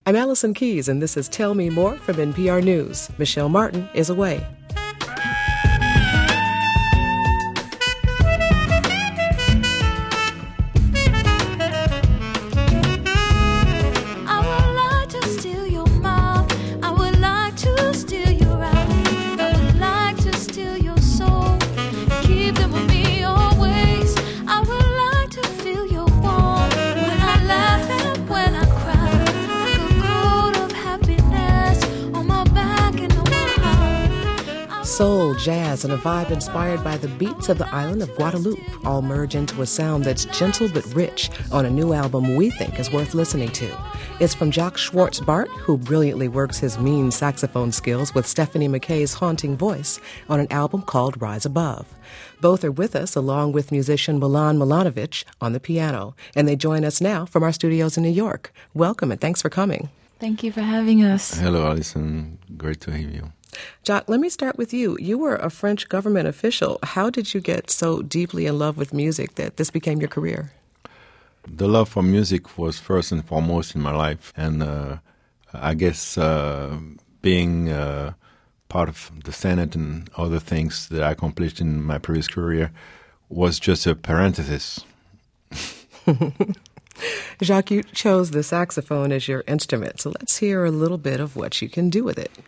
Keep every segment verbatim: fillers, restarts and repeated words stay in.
I'm Allison Keyes, and this is Tell Me More from N P R News. Michelle Martin is away. Soul, jazz, and a vibe inspired by the beats of the island of Guadeloupe all merge into a sound that's gentle but rich on a new album we think is worth listening to. It's from Jacques Schwartz-Bart, who brilliantly works his mean saxophone skills with Stephanie McKay's haunting voice on an album called Rise Above. Both are with us, along with musician Milan Milanovic on the piano, and they join us now from our studios in New York. Welcome, and thanks for coming. Thank you for having us. Hello, Alison. Great to have you. Jacques, let me start with you. You were a French government official. How did you get so deeply in love with music that this became your career? The love for music was first and foremost in my life. And uh, I guess uh, being uh, part of the Senate and other things that I accomplished in my previous career was just a parenthesis. Jacques, you chose the saxophone as your instrument, so let's hear a little bit of what you can do with it.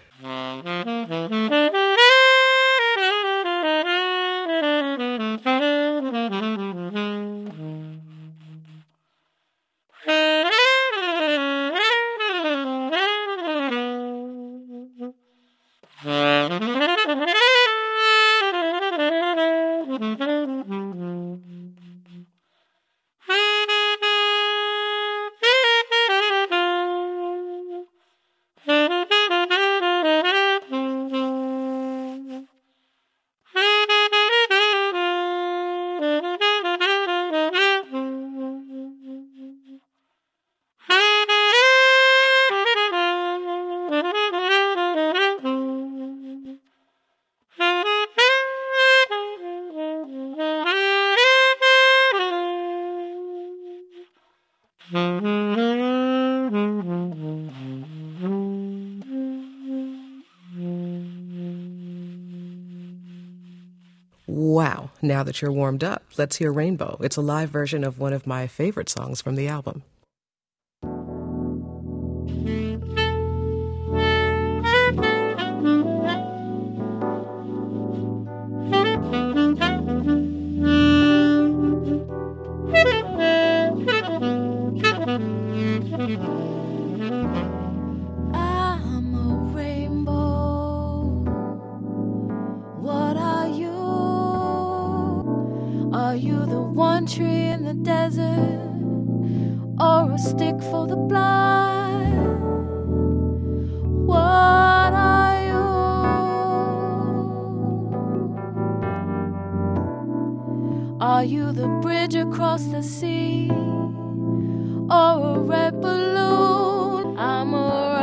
Wow. Now that you're warmed up, let's hear Rainbow. It's a live version of one of my favorite songs from the album. Are you the one tree in the desert, or a stick for the blind? What are you? Are you the bridge across the sea, or a red balloon? I'm a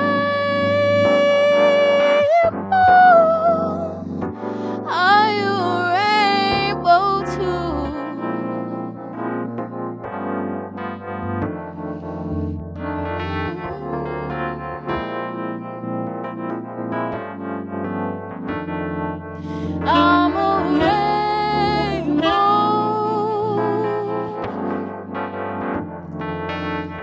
rainbow. Are you a rainbow too? I'm a rainbow.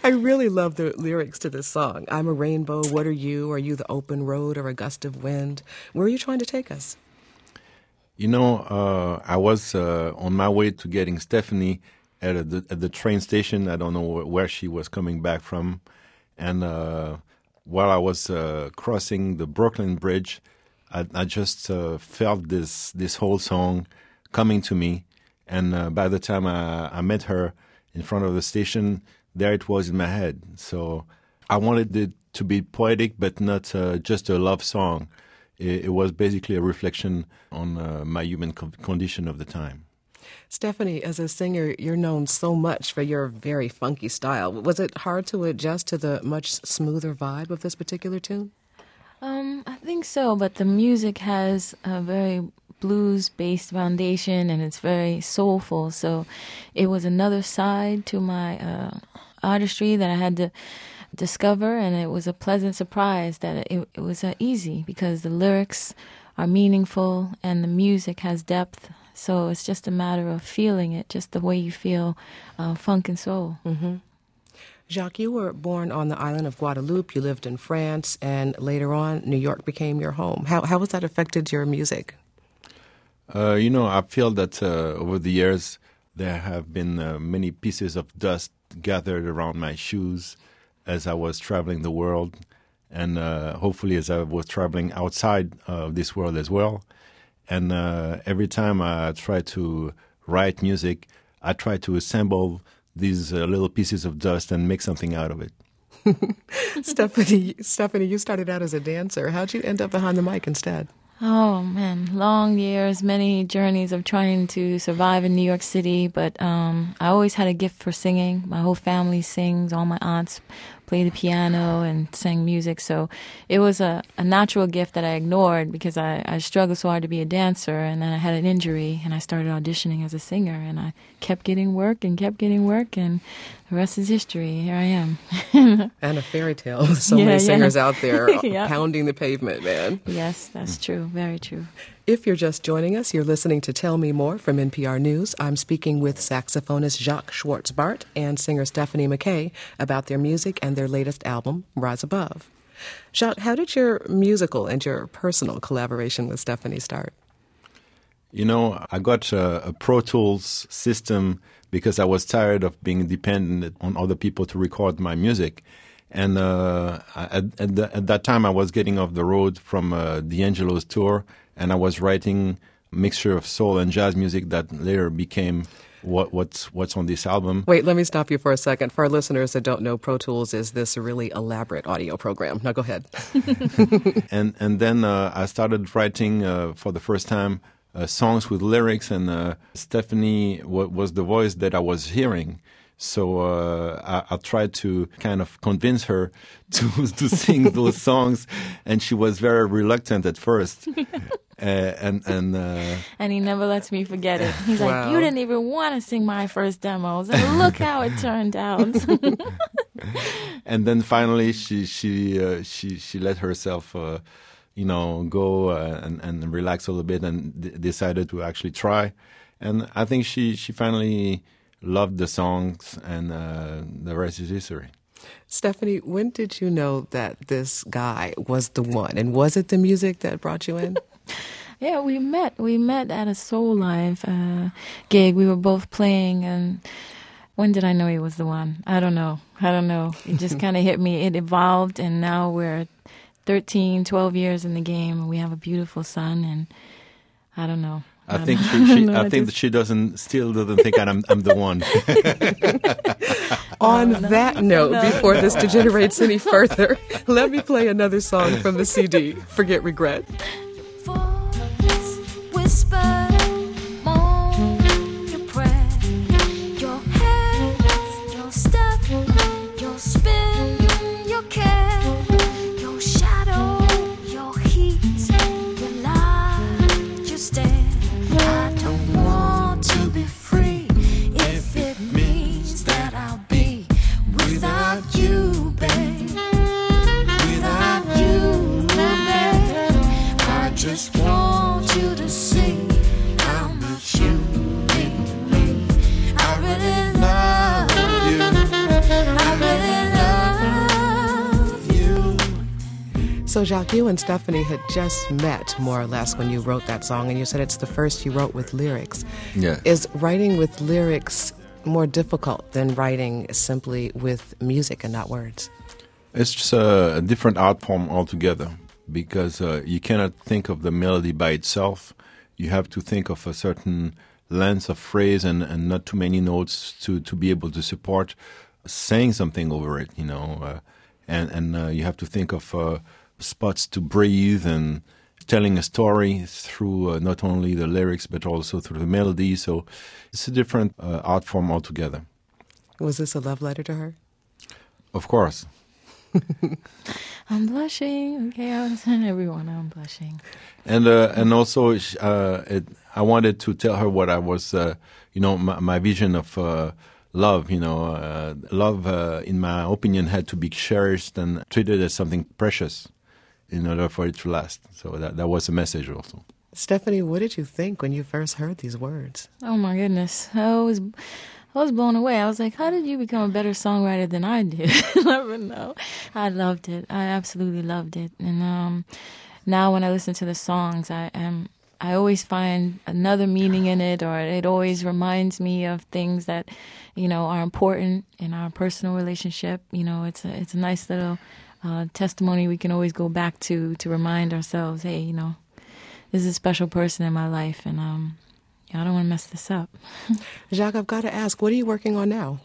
I really love the lyrics to this song. I'm a rainbow, what are you? Are you the open road or a gust of wind? Where are you trying to take us? You know, uh, I was uh, on my way to getting Stephanie at, a, the, at the train station. I don't know where, where she was coming back from. And uh, while I was uh, crossing the Brooklyn Bridge, I, I just uh, felt this this whole song coming to me. And uh, by the time I, I met her in front of the station, there it was in my head. So I wanted it to be poetic, but not uh, just a love song. It, it was basically a reflection on uh, my human co- condition of the time. Stephanie, as a singer, you're known so much for your very funky style. Was it hard to adjust to the much smoother vibe of this particular tune? Um, I think so, but the music has a very blues-based foundation, and it's very soulful. So it was another side to my uh, artistry that I had to discover, and it was a pleasant surprise that it, it was uh, easy because the lyrics are meaningful and the music has depth. So it's just a matter of feeling it, just the way you feel uh, funk and soul. Mm-hmm. Jacques, you were born on the island of Guadeloupe. You lived in France, and later on, New York became your home. How how has that affected your music? Uh, you know, I feel that uh, over the years, there have been uh, many pieces of dust gathered around my shoes as I was traveling the world, and uh, hopefully as I was traveling outside of this world as well. And uh, every time I try to write music, I try to assemble these uh, little pieces of dust and make something out of it. Stephanie, Stephanie, you started out as a dancer. How'd you end up behind the mic instead? Oh, man, long years, many journeys of trying to survive in New York City, but um, I always had a gift for singing. My whole family sings. All my aunts play the piano and sang music, so it was a, a natural gift that I ignored because I, I struggled so hard to be a dancer, and then I had an injury, and I started auditioning as a singer, and I kept getting work and kept getting work, and the rest is history. Here I am. And a fairy tale. So yeah, many yeah. singers out there Yeah. pounding the pavement, man. Yes, that's true. Very true. If you're just joining us, you're listening to Tell Me More from N P R News. I'm speaking with saxophonist Jacques Schwartz-Bart and singer Stephanie McKay about their music and their latest album, Rise Above. Jacques, how did your musical and your personal collaboration with Stephanie start? You know, I got a, a Pro Tools system because I was tired of being dependent on other people to record my music. And uh, at, at, the, at that time, I was getting off the road from uh, D'Angelo's tour, and I was writing a mixture of soul and jazz music that later became what, what's what's on this album. Wait, let me stop you for a second. For our listeners that don't know, Pro Tools is this really elaborate audio program. Now go ahead. and and then uh, I started writing uh, for the first time uh, songs with lyrics, and uh, Stephanie w- was the voice that I was hearing. So uh, I, I tried to kind of convince her to to sing those songs, and she was very reluctant at first. uh, and and uh, and he never lets me forget it. He's Wow. like, "You didn't even want to sing my first demos, and look how it turned out." And then finally, she she uh, she she let herself, uh, you know, go uh, and and relax a little bit, and d- decided to actually try. And I think she she finally loved the songs, and uh, the rest is history. Stephanie, when did you know that this guy was the one? And was it the music that brought you in? Yeah, we met. We met at a Soul Live uh, gig. We were both playing, and when did I know he was the one? I don't know. I don't know. It just kind of hit me. It evolved, and now we're thirteen, twelve years in the game, and we have a beautiful son, and I don't know. I, I think don't she, she know. I I think just- that she doesn't still doesn't think I'm I'm the one. On that note, before this degenerates any further, let me play another song from the C D, Forget Regret. Voice whisper, moan your prayer. Your hands, your step, your spin, your care, your shadow, your heat, your light, your stare. I don't want to be free if it means that I'll be without you, babe. Without you, babe. I So, Jacques, you and Stephanie had just met, more or less, when you wrote that song, and you said it's the first you wrote with lyrics. Yeah. Is writing with lyrics more difficult than writing simply with music and not words? It's just a, a different art form altogether, because uh, you cannot think of the melody by itself. You have to think of a certain length of phrase and, and not too many notes to, to be able to support saying something over it, you know. Uh, and and uh, you have to think of uh, spots to breathe and telling a story through uh, not only the lyrics but also through the melody. So it's a different uh, art form altogether. Was this a love letter to her? Of course. I'm blushing. Okay, I was telling everyone I'm blushing. And uh, and also, uh, it, I wanted to tell her what I was, uh, you know, my, my vision of uh, love. You know, uh, love, uh, in my opinion, had to be cherished and treated as something precious in order for it to last. So that that was a message also. Stephanie, what did you think when you first heard these words? Oh my goodness, I was, I was blown away. I was like, how did you become a better songwriter than I did? I never know. I loved it. I absolutely loved it. And um, now when I listen to the songs, I am, I always find another meaning in it, or it always reminds me of things that, you know, are important in our personal relationship. You know, it's a, it's a nice little uh, testimony we can always go back to to remind ourselves, hey, you know, this is a special person in my life, and um, yeah, I don't want to mess this up. Jacques, I've got to ask, what are you working on now?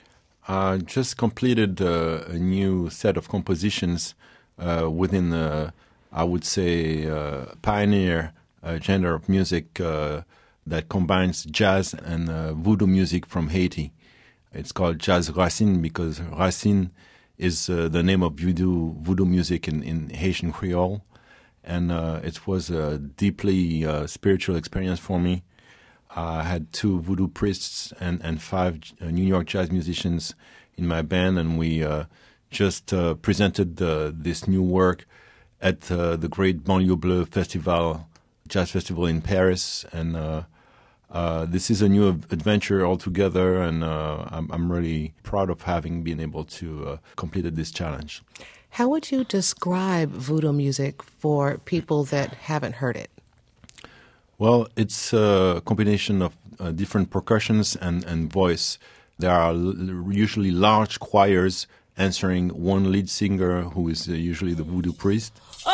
I just completed uh, a new set of compositions uh, within, uh, I would say, uh, pioneer uh, genre of music uh, that combines jazz and uh, voodoo music from Haiti. It's called Jazz Racine because Racine is uh, the name of voodoo, voodoo music in, in Haitian Creole. And uh, it was a deeply uh, spiritual experience for me. I had two voodoo priests and, and five uh, New York jazz musicians in my band, and we uh, just uh, presented uh, this new work at uh, the great Banlieue Bleue Festival, Jazz Festival in Paris. And uh, uh, this is a new adventure altogether, and uh, I'm, I'm really proud of having been able to uh, complete this challenge. How would you describe voodoo music for people that haven't heard it? Well, it's a combination of uh, different percussions and, and voice. There are l- usually large choirs answering one lead singer who is uh, usually the voodoo priest.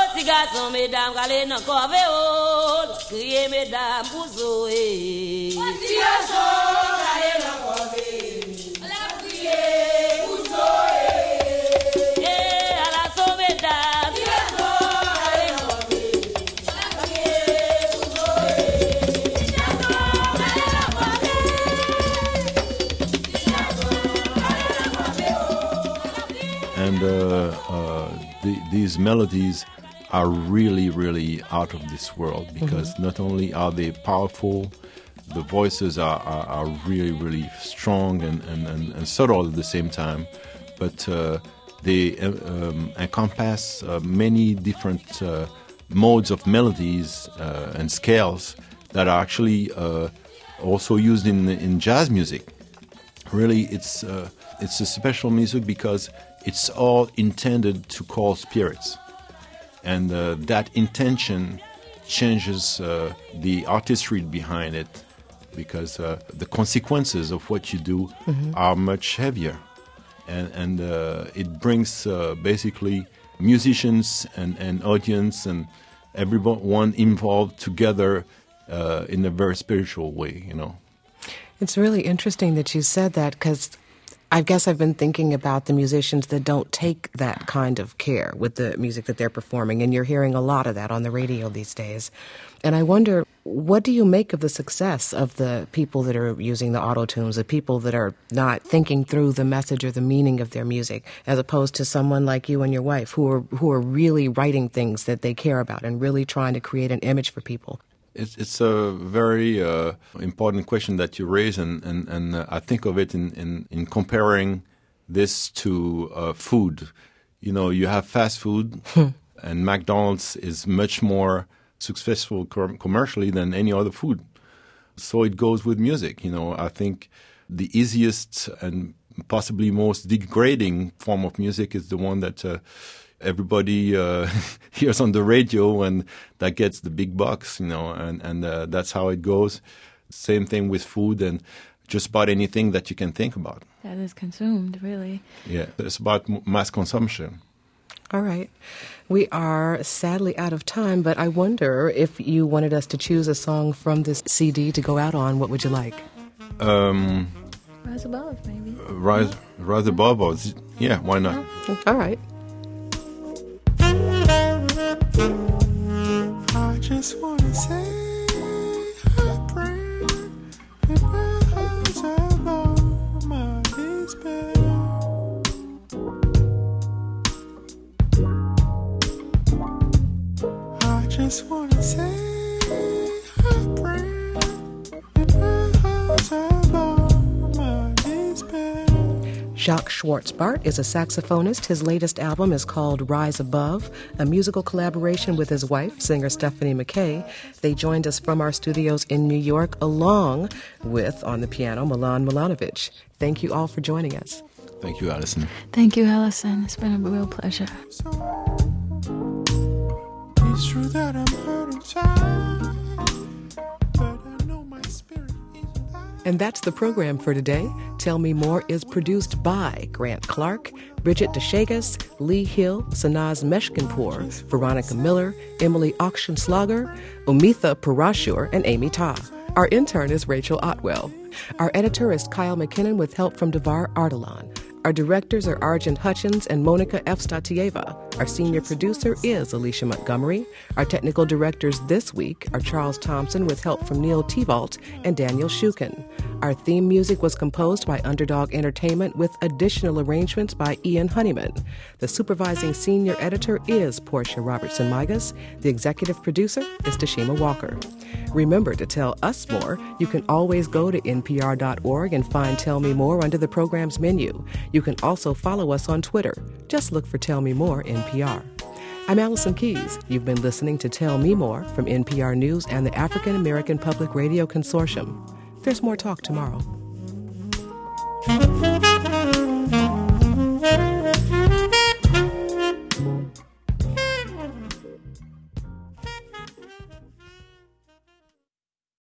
And uh, uh, the, these melodies are really, really out of this world because mm-hmm. not only are they powerful, the voices are, are, are really, really strong and, and, and, and subtle at the same time, but uh, they um, encompass uh, many different uh, modes of melodies uh, and scales that are actually uh, also used in in jazz music. Really, it's uh, it's a special music because it's all intended to call spirits. And uh, that intention changes uh, the artistry behind it because uh, the consequences of what you do mm-hmm. are much heavier. And, and uh, it brings uh, basically musicians and, and audience and everyone involved together uh, in a very spiritual way, you know. It's really interesting that you said that because I guess I've been thinking about the musicians that don't take that kind of care with the music that they're performing, and you're hearing a lot of that on the radio these days. And I wonder, what do you make of the success of the people that are using the auto-tunes, the people that are not thinking through the message or the meaning of their music, as opposed to someone like you and your wife who are who are really writing things that they care about and really trying to create an image for people? It's, it's a very uh, important question that you raise, and, and, and uh, I think of it in, in, in comparing this to uh, food. You know, you have fast food, and McDonald's is much more successful com- commercially than any other food. So it goes with music. You know, I think the easiest and possibly most degrading form of music is the one that uh, everybody uh, hears on the radio, and that gets the big bucks, you know, and, and uh, that's how it goes. Same thing with food and just about anything that you can think about. That is consumed, really. Yeah, it's about m- mass consumption. All right. We are sadly out of time, but I wonder if you wanted us to choose a song from this C D to go out on, what would you like? Um, Rise Above, maybe. Rise, Rise Above, or, yeah, why not? All right. I just want to say a prayer and rise above my despair. I just want to say a prayer and rise above my despair. Jacques Schwartz-Bart is a saxophonist. His latest album is called Rise Above, a musical collaboration with his wife, singer Stephanie McKay. They joined us from our studios in New York, along with, on the piano, Milan Milanovic. Thank you all for joining us. Thank you, Alison. Thank you, Alison. It's been a real pleasure. So, it's true that I'm hurt inside, but I know my spirit is alive. And that's the program for today. Tell Me More is produced by Grant Clark, Bridget DeShagas, Lee Hill, Sanaz Meshkinpour, Veronica Miller, Emily Auctionslager, Umitha Parashur, and Amy Ta. Our intern is Rachel Otwell. Our editor is Kyle McKinnon with help from Devar Ardalan. Our directors are Arjun Hutchins and Monica Evstatieva. Our senior producer is Alicia Montgomery. Our technical directors this week are Charles Thompson with help from Neil Tevalt and Daniel Shukin. Our theme music was composed by Underdog Entertainment with additional arrangements by Ian Honeyman. The supervising senior editor is Portia Robertson-Migas. The executive producer is Tashima Walker. Remember, to tell us more, you can always go to N P R dot org and find Tell Me More under the program's menu. You can also follow us on Twitter. Just look for Tell Me More N P R. I'm Allison Keyes. You've been listening to Tell Me More from N P R News and the African American Public Radio Consortium. There's more talk tomorrow.